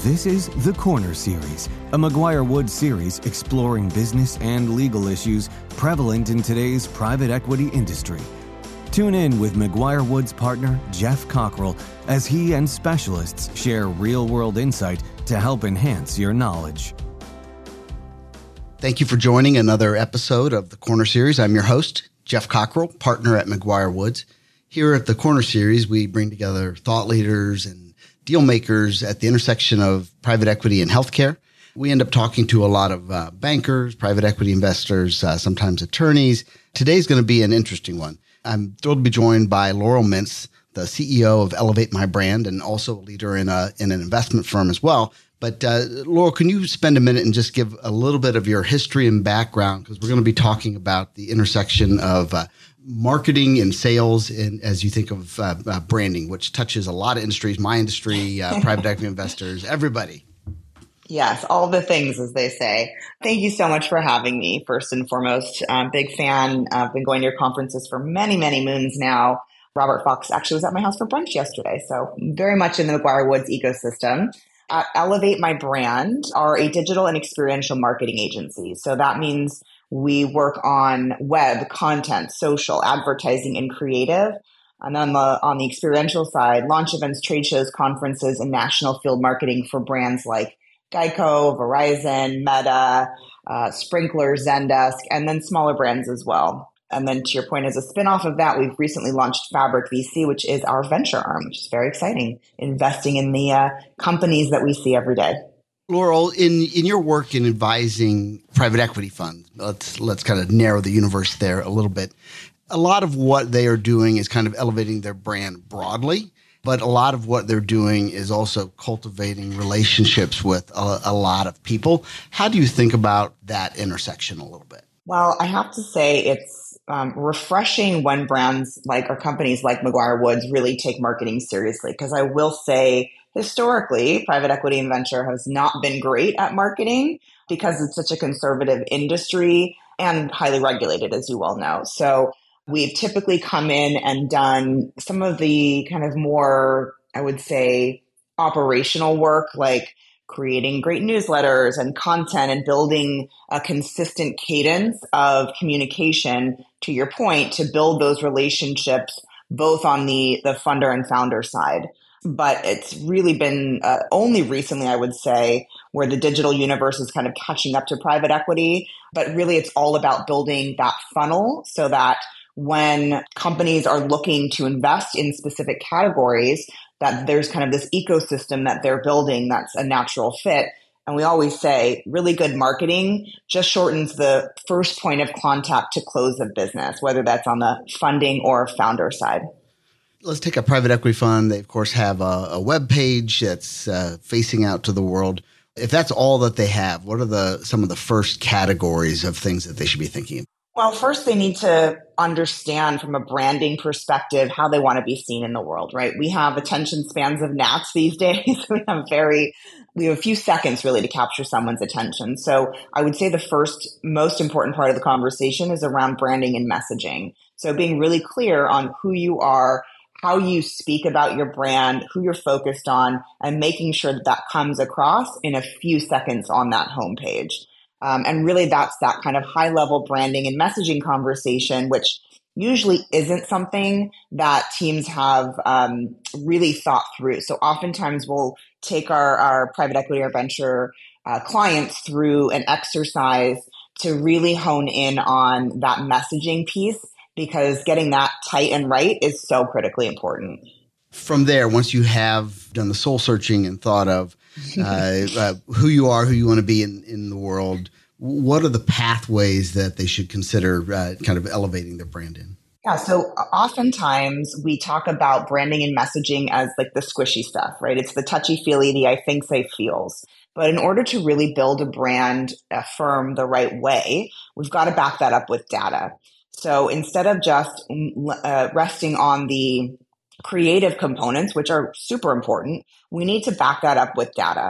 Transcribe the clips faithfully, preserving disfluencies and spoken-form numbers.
This is The Corner Series, a McGuire-Woods series exploring business and legal issues prevalent in today's private equity industry. Tune in with McGuire-Woods partner Jeff Cockrell as he and specialists share real-world insight to help enhance your knowledge. Thank you for joining another episode of The Corner Series. I'm your host, Jeff Cockrell, partner at McGuire-Woods. Here at The Corner Series, we bring together thought leaders and deal makers at the intersection of private equity and healthcare. We end up talking to a lot of uh, bankers, private equity investors, uh, sometimes attorneys. Today's going to be an interesting one. I'm thrilled to be joined by Laurel Mintz, the C E O of Elevate My Brand and also a leader in a in an investment firm as well. But uh, Laurel, can you spend a minute and just give a little bit of your history and background? Because we're going to be talking about the intersection of uh, marketing and sales, and as you think of uh, uh, branding, which touches a lot of industries, my industry, uh, private equity investors, everybody. Yes, all the things, as they say. Thank you so much for having me, first and foremost. I'm a big fan. I've been going to your conferences for many, many moons now. Robert Fox actually was at my house for brunch yesterday, so very much in the McGuire-Woods ecosystem. At Elevate My Brand are a digital and experiential marketing agency. So that means we work on web, content, social, advertising, and creative. And then the, on the experiential side, launch events, trade shows, conferences, and national field marketing for brands like Geico, Verizon, Meta, uh, Sprinkler, Zendesk, and then smaller brands as well. And then to your point, as a spinoff of that, we've recently launched Fabric V C, which is our venture arm, which is very exciting, investing in the uh, companies that we see every day. Laurel, in, in your work in advising private equity funds, let's let's kind of narrow the universe there a little bit. A lot of what they are doing is kind of elevating their brand broadly, but a lot of what they're doing is also cultivating relationships with a, a lot of people. How do you think about that intersection a little bit? Well, I have to say it's um, refreshing when brands like or companies like McGuire-Woods really take marketing seriously, because I will say historically, private equity and venture has not been great at marketing because it's such a conservative industry and highly regulated, as you well know. So we've typically come in and done some of the kind of more, I would say, operational work, like creating great newsletters and content and building a consistent cadence of communication, to your point, to build those relationships both on the, the funder and founder side. But it's really been uh, only recently, I would say, where the digital universe is kind of catching up to private equity. But really, it's all about building that funnel so that when companies are looking to invest in specific categories, that there's kind of this ecosystem that they're building that's a natural fit. And we always say really good marketing just shortens the first point of contact to close a business, whether that's on the funding or founder side. Let's take a private equity fund. They, of course, have a, a web page that's uh, facing out to the world. If that's all that they have, what are the some of the first categories of things that they should be thinking of? Well, first, they need to understand from a branding perspective how they want to be seen in the world, right? We have attention spans of gnats these days. we have very, we have a few seconds really to capture someone's attention. So I would say the first most important part of the conversation is around branding and messaging. So being really clear on who you are, how you speak about your brand, who you're focused on, and making sure that that comes across in a few seconds on that homepage. Um, and really, that's that kind of high-level branding and messaging conversation, which usually isn't something that teams have um, really thought through. So oftentimes, we'll take our, our private equity or venture uh, clients through an exercise to really hone in on that messaging piece, because getting that tight and right is so critically important. From there, once you have done the soul searching and thought of uh, uh, who you are, who you want to be in, in the world, what are the pathways that they should consider uh, kind of elevating their brand in? Yeah, so oftentimes we talk about branding and messaging as like the squishy stuff, right? It's the touchy-feely, the I think, say, feels. But in order to really build a brand, a firm the right way, we've got to back that up with data. So instead of just uh, resting on the creative components, which are super important, we need to back that up with data.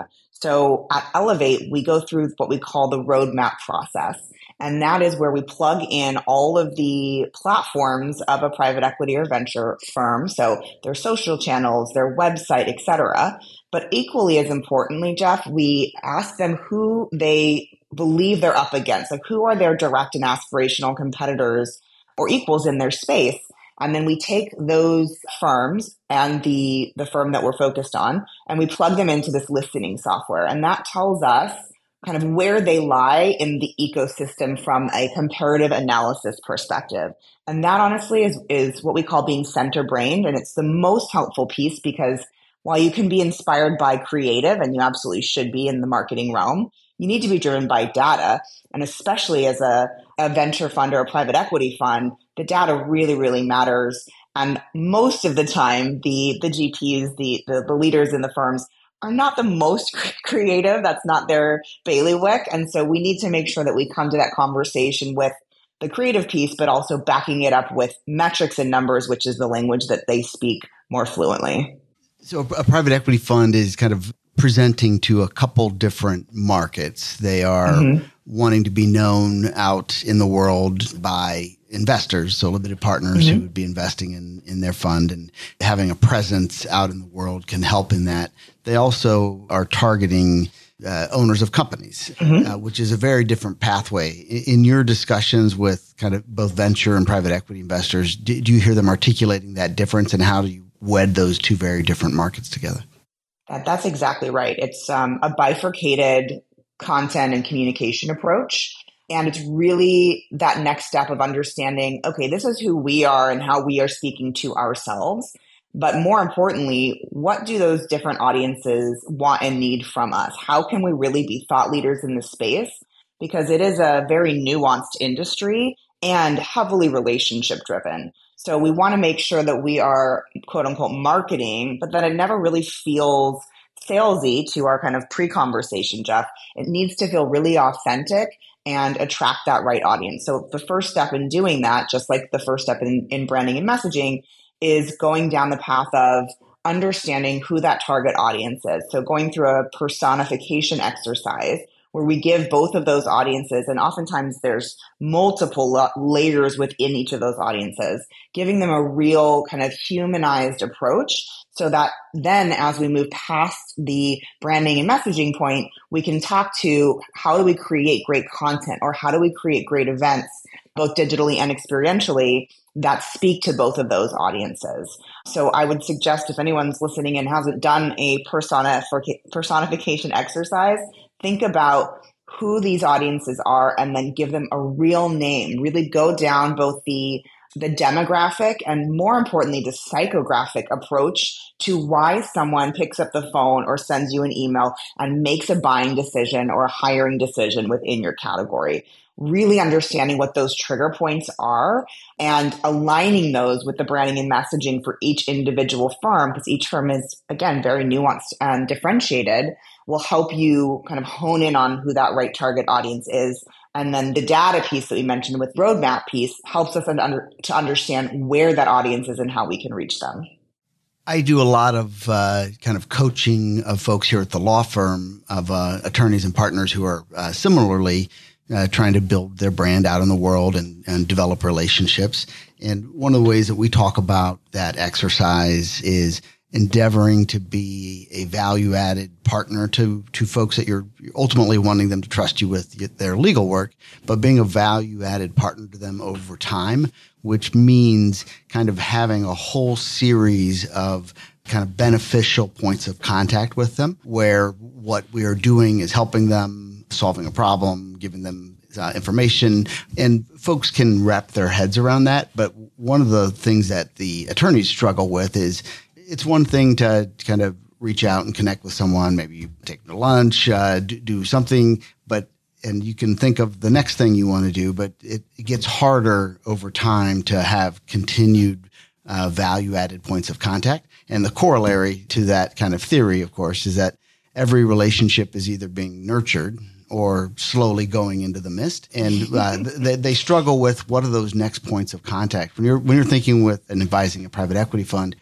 So at Elevate, we go through what we call the roadmap process. And that is where we plug in all of the platforms of a private equity or venture firm. So their social channels, their website, et cetera. But equally as importantly, Jeff, we ask them who they believe they're up against. Like, who are their direct and aspirational competitors or equals in their space? And then we take those firms and the, the firm that we're focused on, and we plug them into this listening software. And that tells us kind of where they lie in the ecosystem from a comparative analysis perspective. And that honestly is, is what we call being center-brained. And it's the most helpful piece, because while you can be inspired by creative, and you absolutely should be in the marketing realm, you need to be driven by data. And especially as a, a venture fund or a private equity fund, the data really, really matters. And most of the time, the, the G Ps, the, the, the leaders in the firms, are not the most creative. That's not their bailiwick. And so we need to make sure that we come to that conversation with the creative piece, but also backing it up with metrics and numbers, which is the language that they speak more fluently. So a private equity fund is kind of presenting to a couple different markets. They are mm-hmm. wanting to be known out in the world by investors, so limited partners mm-hmm. who would be investing in, in their fund, and having a presence out in the world can help in that. They also are targeting uh, owners of companies, mm-hmm. uh, which is a very different pathway. In, in your discussions with kind of both venture and private equity investors, do, do you hear them articulating that difference, and how do you wed those two very different markets together? That, that's exactly right. It's um, a bifurcated content and communication approach. And it's really that next step of understanding, okay, this is who we are and how we are speaking to ourselves. But more importantly, what do those different audiences want and need from us? How can we really be thought leaders in this space? Because it is a very nuanced industry and heavily relationship driven. So we want to make sure that we are, quote unquote, marketing, but that it never really feels salesy to our kind of pre-conversation, Jeff. It needs to feel really authentic and attract that right audience. So the first step in doing that, just like the first step in, in branding and messaging, is going down the path of understanding who that target audience is. So going through a personification exercise where we give both of those audiences, and oftentimes there's multiple la- layers within each of those audiences, giving them a real kind of humanized approach, so that then as we move past the branding and messaging point, we can talk to how do we create great content, or how do we create great events, both digitally and experientially, that speak to both of those audiences. So I would suggest, if anyone's listening and hasn't done a personific- personification exercise, think about who these audiences are and then give them a real name. Really go down both the the demographic and, more importantly, the psychographic approach to why someone picks up the phone or sends you an email and makes a buying decision or a hiring decision within your category. Really understanding what those trigger points are and aligning those with the branding and messaging for each individual firm, because each firm is, again, very nuanced and differentiated, will help you kind of hone in on who that right target audience is. And then the data piece that we mentioned with roadmap piece helps us under, to understand where that audience is and how we can reach them. I do a lot of uh, kind of coaching of folks here at the law firm, of uh, attorneys and partners who are uh, similarly uh, trying to build their brand out in the world and, and develop relationships. And one of the ways that we talk about that exercise is endeavoring to be a value-added partner to to folks that you're ultimately wanting them to trust you with their legal work, but being a value-added partner to them over time, which means kind of having a whole series of kind of beneficial points of contact with them, where what we are doing is helping them, solving a problem, giving them uh, information, and folks can wrap their heads around that. But one of the things that the attorneys struggle with is, it's one thing to kind of reach out and connect with someone, maybe you take them to lunch, uh, do, do something, but, and you can think of the next thing you want to do, but it, it gets harder over time to have continued uh, value-added points of contact. And the corollary to that kind of theory, of course, is that every relationship is either being nurtured or slowly going into the mist. And uh, they, they struggle with what are those next points of contact. When you're, when you're thinking with and advising a private equity fund,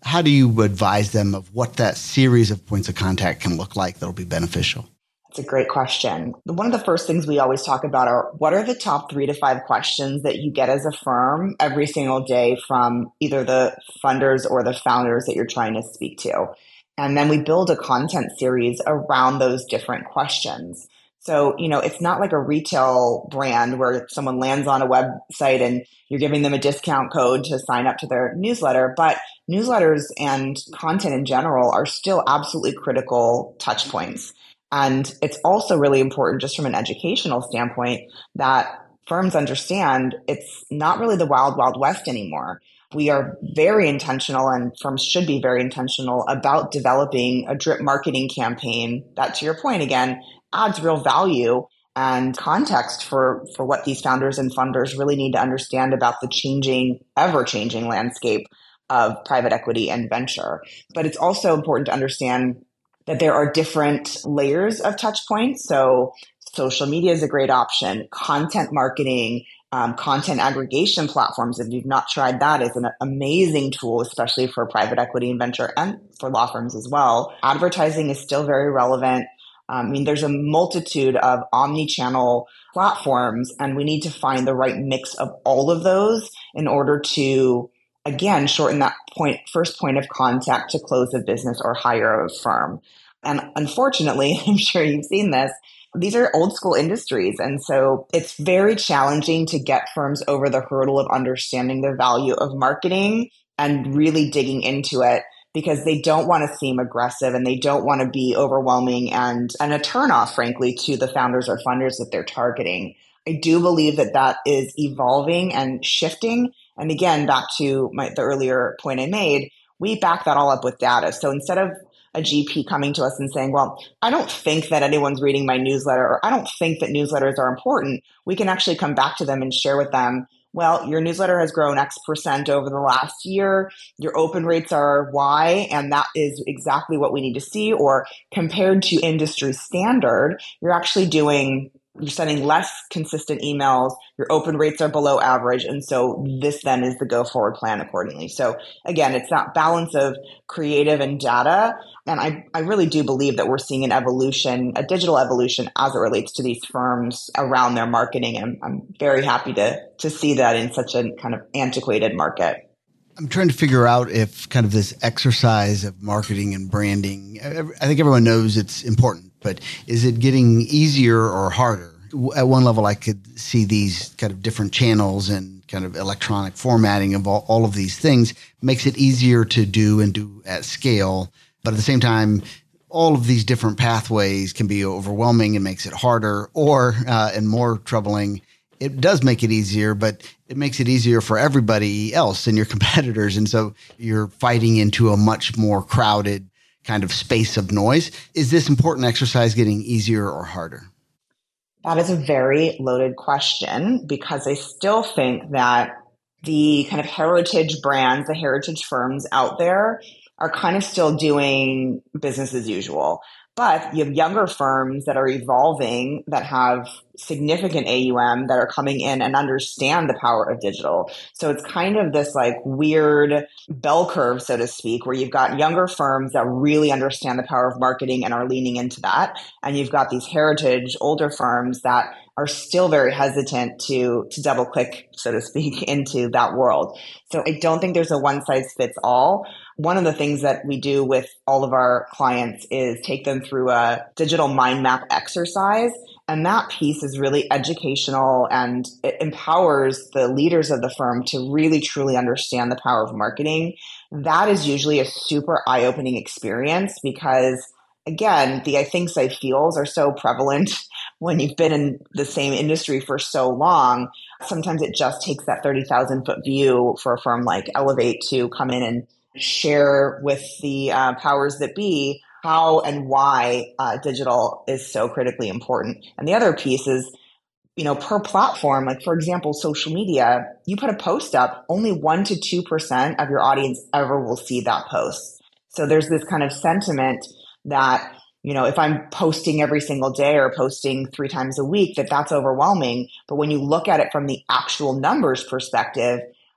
how do you advise them of what that series of points of contact can look like that'll be beneficial? It's a great question. One of the first things we always talk about are what are the top three to five questions that you get as a firm every single day from either the funders or the founders that you're trying to speak to. And then we build a content series around those different questions. So, you know, it's not like a retail brand where someone lands on a website and you're giving them a discount code to sign up to their newsletter, but newsletters and content in general are still absolutely critical touch points. And it's also really important just from an educational standpoint that firms understand it's not really the wild, wild west anymore. We are very intentional, and firms should be very intentional about developing a drip marketing campaign that, to your point again, adds real value and context for, for what these founders and funders really need to understand about the changing, ever-changing landscape of private equity and venture. But it's also important to understand that there are different layers of touch points. So social media is a great option. Content marketing, um, content aggregation platforms, if you've not tried that, is an amazing tool, especially for private equity and venture and for law firms as well. Advertising is still very relevant. Um, I mean, there's a multitude of omni-channel platforms, and we need to find the right mix of all of those in order to, again, shorten that point, first point of contact to close a business or hire a firm. And unfortunately, I'm sure you've seen this, these are old school industries. And so it's very challenging to get firms over the hurdle of understanding the value of marketing and really digging into it, because they don't want to seem aggressive and they don't want to be overwhelming and, and a turnoff, frankly, to the founders or funders that they're targeting. I do believe that that is evolving and shifting. And again, back to my, the earlier point I made, we back that all up with data. So instead of a G P coming to us and saying, well, I don't think that anyone's reading my newsletter, or I don't think that newsletters are important, we can actually come back to them and share with them, well, your newsletter has grown X percent over the last year. Your open rates are Y, and that is exactly what we need to see. Or compared to industry standard, you're actually doing, you're sending less consistent emails. Your open rates are below average. And so this then is the go forward plan accordingly. So again, it's that balance of creative and data. And I, I really do believe that we're seeing an evolution, a digital evolution as it relates to these firms around their marketing. And I'm, I'm very happy to, to see that in such a kind of antiquated market. I'm trying to figure out if kind of this exercise of marketing and branding, I think everyone knows it's important, but is it getting easier or harder? At one level, I could see these kind of different channels and kind of electronic formatting of all, all of these things makes it easier to do and do at scale. But at the same time, all of these different pathways can be overwhelming and makes it harder, or, uh, and more troubling, it does make it easier, but it makes it easier for everybody else and your competitors. And so you're fighting into a much more crowded kind of space of noise. Is this important exercise getting easier or harder? That is a very loaded question, because I still think that the kind of heritage brands, the heritage firms out there are kind of still doing business as usual. But you have younger firms that are evolving, that have significant A U M, that are coming in and understand the power of digital. So it's kind of this like weird bell curve, so to speak, where you've got younger firms that really understand the power of marketing and are leaning into that. And you've got these heritage older firms that are still very hesitant to, to double click, so to speak, into that world. So I don't think there's a one size fits all. One of the things that we do with all of our clients is take them through a digital mind map exercise. And that piece is really educational, and it empowers the leaders of the firm to really truly understand the power of marketing. That is usually a super eye-opening experience, because again, the I thinks, I feels are so prevalent when you've been in the same industry for so long. Sometimes it just takes that thirty thousand foot view for a firm like Elevate to come in and share with the uh, powers that be how and why uh, digital is so critically important. And the other piece is, you know, per platform, like for example, social media, you put a post up, only one to two percent of your audience ever will see that post. So there's this kind of sentiment that, you know, if I'm posting every single day or posting three times a week, that that's overwhelming. But when you look at it from the actual numbers perspective,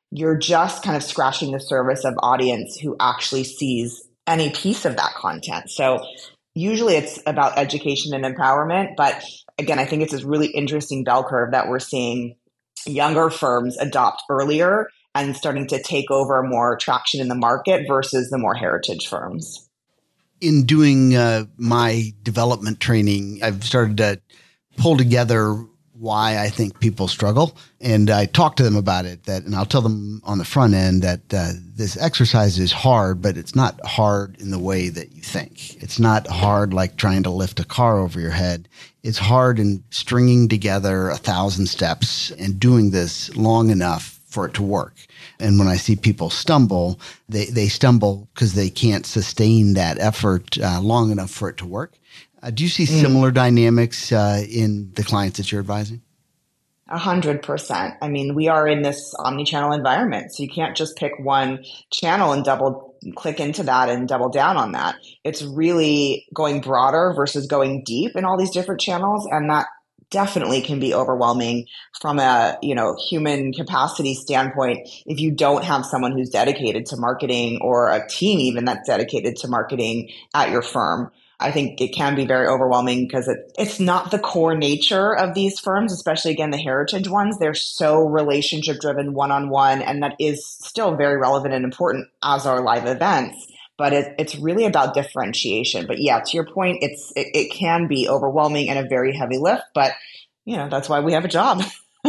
you're just kind of scratching the surface of audience who actually sees any piece of that content. So usually it's about education and empowerment. But again, I think it's this really interesting bell curve that we're seeing younger firms adopt earlier and starting to take over more traction in the market versus the more heritage firms. In doing uh, my development training, I've started to pull together why I think people struggle. And I talk to them about it, that, and I'll tell them on the front end that uh, this exercise is hard, but it's not hard in the way that you think. It's not hard like trying to lift a car over your head. It's hard in stringing together a thousand steps and doing this long enough for it to work. And when I see people stumble, they, they stumble because they can't sustain that effort uh, long enough for it to work. Uh, do you see similar mm. dynamics uh, in the clients that you're advising? A hundred percent. I mean, we are in this omni-channel environment, so you can't just pick one channel and double click into that and double down on that. It's really going broader versus going deep in all these different channels, and that definitely can be overwhelming from a, you know, human capacity standpoint if you don't have someone who's dedicated to marketing or a team even that's dedicated to marketing at your firm. I think it can be very overwhelming because it, it's not the core nature of these firms, especially, again, the heritage ones. They're so relationship driven, one-on-one, and that is still very relevant and important as are live events. But it, it's really about differentiation. But yeah, to your point, it's it, it can be overwhelming and a very heavy lift, but you know, that's why we have a job.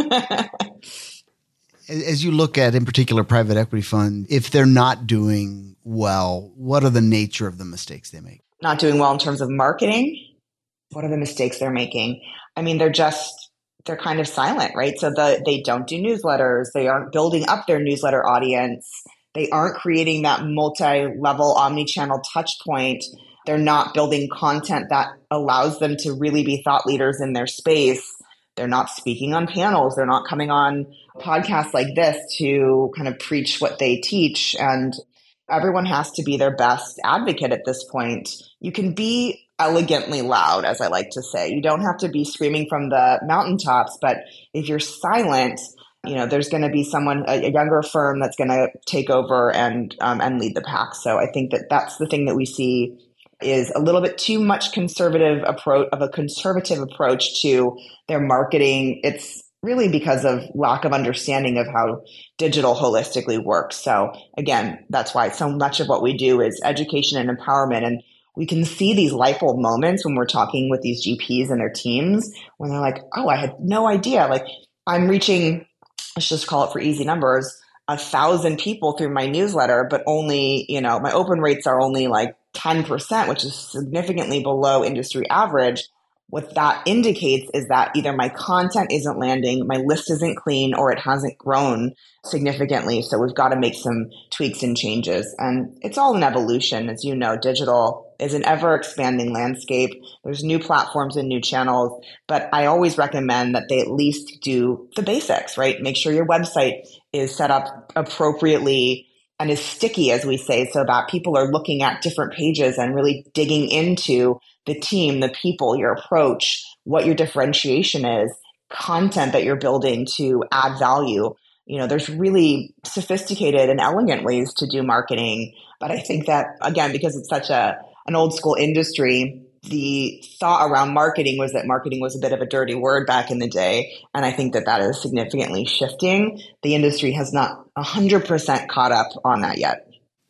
As you look at, in particular, private equity fund, if they're not doing well, what are the nature of the mistakes they make? Not doing well in terms of marketing. What are the mistakes they're making? I mean, they're just, they're kind of silent, right? So the, they don't do newsletters. They aren't building up their newsletter audience. They aren't creating that multi-level omni-channel touch point. They're not building content that allows them to really be thought leaders in their space. They're not speaking on panels. They're not coming on podcasts like this to kind of preach what they teach. And everyone has to be their best advocate at this point. You can be elegantly loud, as I like to say. You don't have to be screaming from the mountaintops, but if you're silent, you know, there's going to be someone, a, a younger firm that's going to take over and um, and lead the pack. So I think that that's the thing that we see is a little bit too much conservative approach of a conservative approach to their marketing. It's really because of lack of understanding of how digital holistically works. So again, that's why so much of what we do is education and empowerment. And we can see these light bulb moments when we're talking with these G Ps and their teams when they're like, oh, I had no idea. Like I'm reaching, let's just call it for easy numbers, a thousand people through my newsletter, but only, you know, my open rates are only like ten percent, which is significantly below industry average. What that indicates is that either my content isn't landing, my list isn't clean, or it hasn't grown significantly. So we've got to make some tweaks and changes. And it's all an evolution. As you know, digital is an ever expanding landscape. There's new platforms and new channels, but I always recommend that they at least do the basics, right? Make sure your website is set up appropriately and is sticky, as we say, so that people are looking at different pages and really digging into the team, the people, your approach, what your differentiation is, content that you're building to add value. You know, there's really sophisticated and elegant ways to do marketing. But I think that, again, because it's such a an old school industry, the thought around marketing was that marketing was a bit of a dirty word back in the day. And I think that that is significantly shifting. The industry has not one hundred percent caught up on that yet.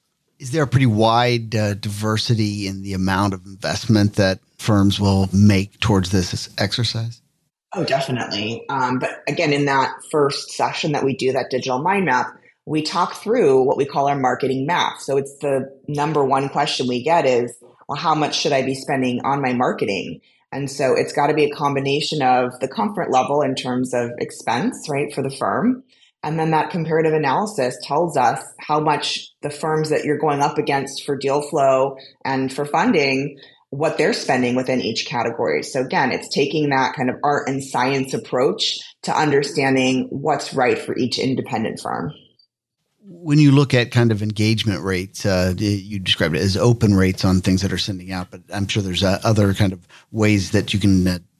Is there a pretty wide uh, diversity in the amount of investment that firms will make towards this exercise? Oh, definitely. Um, but again, in that first session that we do, that digital mind map, we talk through what we call our marketing map. So it's the number one question we get is, well, how much should I be spending on my marketing? And so it's got to be a combination of the comfort level in terms of expense, right, for the firm. And then that comparative analysis tells us how much the firms that you're going up against for deal flow and for funding, what they're spending within each category. So again, it's taking that kind of art and science approach to understanding what's right for each independent firm. When you look at kind of engagement rates, uh, you described it as open rates on things that are sending out, but I'm sure there's uh, other kind of ways that you can uh,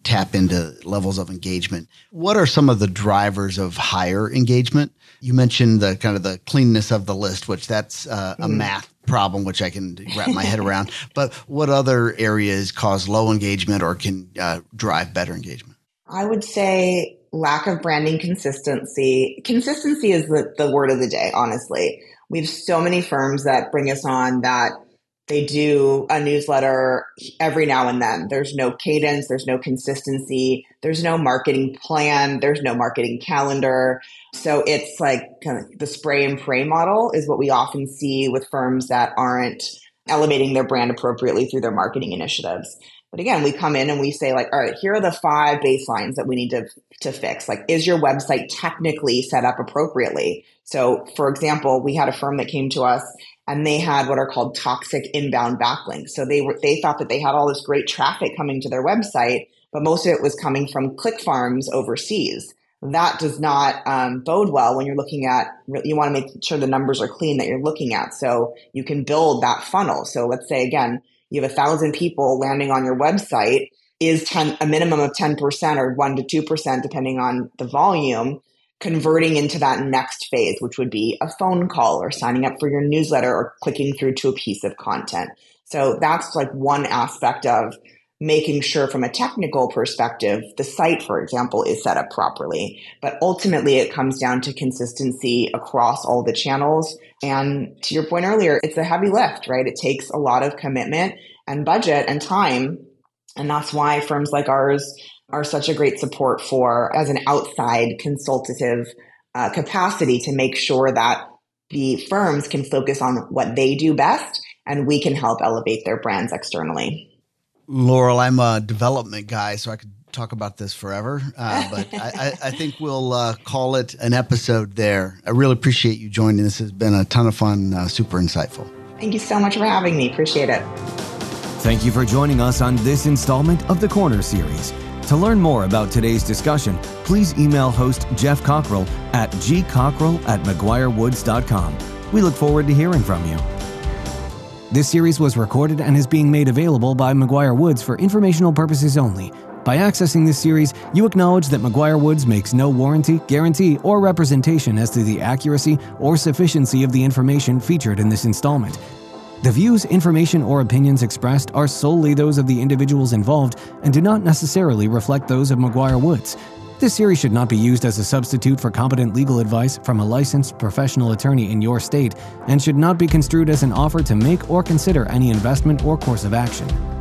tap into levels of engagement. What are some of the drivers of higher engagement? You mentioned the kind of the cleanness of the list, which that's uh, a mm. math problem, which I can wrap my head around. But what other areas cause low engagement or can uh, drive better engagement? I would say lack of branding consistency. Consistency is the, the word of the day, honestly. We have so many firms that bring us on that they do a newsletter every now and then. There's no cadence. There's no consistency. There's no marketing plan. There's no marketing calendar. So it's like kind of the spray and pray model is what we often see with firms that aren't elevating their brand appropriately through their marketing initiatives. But again, we come in and we say like, all right, here are the five baselines that we need to, to fix. Like, is your website technically set up appropriately? So for example, we had a firm that came to us and they had what are called toxic inbound backlinks. So they were, they thought that they had all this great traffic coming to their website, but most of it was coming from click farms overseas. That does not um, bode well when you're looking at, you want to make sure the numbers are clean that you're looking at. So you can build that funnel. So let's say, again, you have a thousand people landing on your website, is ten, a minimum of ten percent or one to two percent, depending on the volume, converting into that next phase, which would be a phone call or signing up for your newsletter or clicking through to a piece of content. So that's like one aspect of making sure from a technical perspective, the site, for example, is set up properly. But ultimately, it comes down to consistency across all the channels. And to your point earlier, it's a heavy lift, right? It takes a lot of commitment and budget and time. And that's why firms like ours are such a great support for as an outside consultative uh, capacity to make sure that the firms can focus on what they do best and we can help elevate their brands externally. Laurel, I'm a development guy, so I could talk about this forever, uh, but I, I think we'll uh, call it an episode there. I really appreciate you joining. This has been a ton of fun, uh, super insightful. Thank you so much for having me. Appreciate it. Thank you for joining us on this installment of the Corner Series. To learn more about today's discussion, please email host Jeff Cockrell at g cockrell at mcguire woods dot com. We look forward to hearing from you. This series was recorded and is being made available by McGuire Woods for informational purposes only. By accessing this series, you acknowledge that McGuire Woods makes no warranty, guarantee, or representation as to the accuracy or sufficiency of the information featured in this installment. The views, information, or opinions expressed are solely those of the individuals involved and do not necessarily reflect those of McGuire Woods. This series should not be used as a substitute for competent legal advice from a licensed professional attorney in your state and should not be construed as an offer to make or consider any investment or course of action.